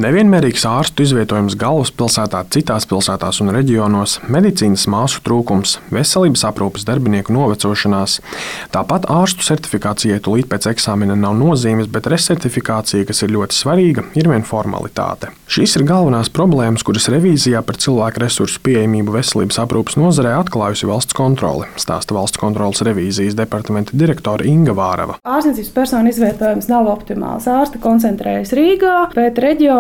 Nevienmērīgs ārstu izvietojums galvaspilsētā, citās pilsētās un reģionos, medicīnas māsu trūkums, veselības aprūpes darbinieku novecošanās. Tāpat ārstu certifikācijai tūlīt pēc eksāmena nav nozīmes, bet resertifikācija, kas ir ļoti svarīga, ir vien formalitāte. Šīs ir galvenās problēmas, kuras revīzijā par cilvēku resursu pieejamību veselības aprūpes nozarē atklājusi valsts kontrole, stāsta valsts kontroles revīzijas departamenta direktore Inga Vārava. Ārstniecības personu izvietojums nav optimāls. Ārsti koncentrējas Rīgā, bet reģionos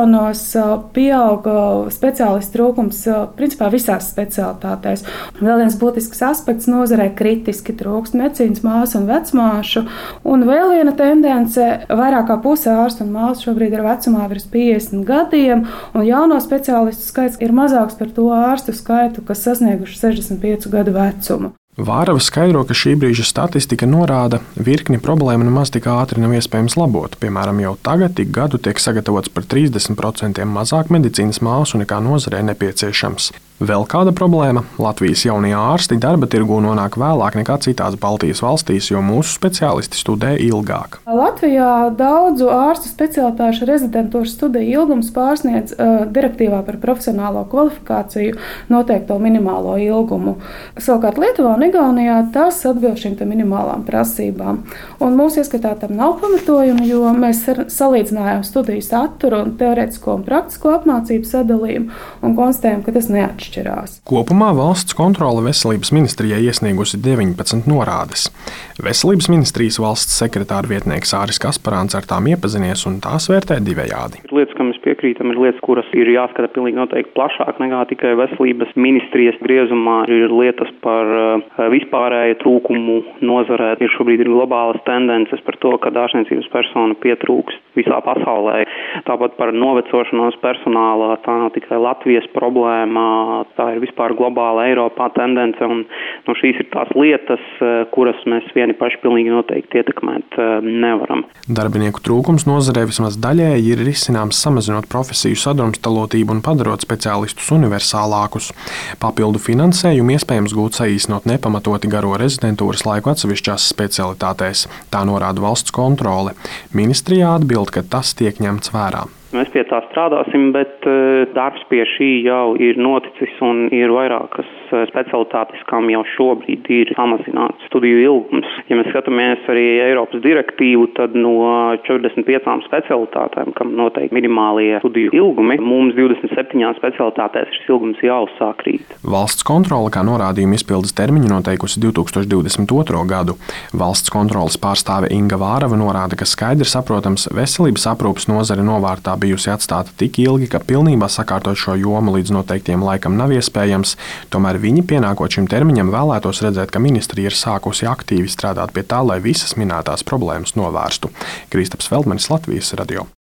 pieauga speciālistu trūkums principā visās specialitātēs. Vēl viens būtisks aspekts nozarē kritiski trūkst medicīnas māsu un vecmāšu. Un vēl viena tendence - vairāk kā puse ārstu un māsu šobrīd ir vecumā virs 50 gadiem, un jauno speciālistu skaits ir mazāks par to ārstu skaitu, kas sasnieguši 65 gadu vecumu. Vārava skaidro, ka šī brīža statistika norāda, virkni problēmu nemaz tik ātri nav iespējams labot. Piemēram, jau tagad ik gadu tiek sagatavots par 30% mazāk medicīnas māsu nekā nozarē nepieciešams. Vēl kāda problēma - Latvijas jaunie ārsti darba tirgū nonāk vēlāk nekā citās Baltijas valstīs, jo mūsu speciālisti studē ilgāk. Latvijā daudzu ārstu specialitāšu rezidentūras studiju ilgums pārsniedz direktīvā par profesionālo kvalifikāciju noteikto minimālo ilgumu. Savukārt Lietuvā un Igaunijā tas atbilst šīm minimālām prasībām. Un mūsu ieskatā tam nav pamatojuma, jo mēs salīdzinājām studiju saturu un teorētisko un praktisko apmācību sadalījumu un konstatējam, ka tas neatšķirās. Kopumā valsts kontrole veselības ministrijai iesniegusi 19 norādes. Veselības ministrijas valsts sekretāra vietnieks Āris Kasparāns ar tām iepazinies un tās vērtē divējādi. Lietas, kam mēs piekrītam, ir lietas, kuras ir jāskata pilnīgi noteikti plašāk nekā tikai veselības ministrijas griezumā. Ir lietas par vispārēju trūkumu nozarē. Šobrīd ir globālas tendences par to, ka ārstniecības persona pietrūkst visā pasaulē. Tāpat par novecošanos personālā. Tā nav tikai Latvijas problēma, tā ir vispār globāla Eiropā tendence. Un, šīs ir tās lietas, kuras mēs vieni paši pilnīgi noteikti ietekmēt nevaram. Darbinieku trūkums nozarē vismaz daļēji ir risināms samazinot profesiju sadrumstalotību un padarot speciālistus universālākus. Papildu finansējumu iespējams gūt saīsinot nepamatoti garo rezidentūras laiku atsevišķās specialitātēs. Tā norāda valsts kontrole. Ministrijā atbild, ka tas tiek ņemts vērā. Mēs pie tā strādāsim, bet darbs pie šī jau ir noticis un ir vairākas specialitātes, kam jau šobrīd ir samazināts studiju ilgums. Ja mēs skatāmies arī Eiropas direktīvu, tad no 45 specialitātēm, kam noteikti minimālie studiju ilgumi, mums 27 specialitātēs šis ilgums jau sāk rīt. Valsts kontrole kā norādījuma izpildes termiņu noteikusi 2022. gadu. Valsts kontroles pārstāve Inga Vārava norāda, ka skaidri saprotams veselības aprūpes nozare novārtā bijusi atstāta tik ilgi, ka pilnībā sakārtot šo jomu līdz noteiktiem laikam nav iespējams. Tomēr viņi, pienākot šim termiņam, vēlētos redzēt, ka ministrija ir sākusi aktīvi strādāt pie tā, lai visas minētās problēmas novērstu. Kristaps Feldmanis, Latvijas radio.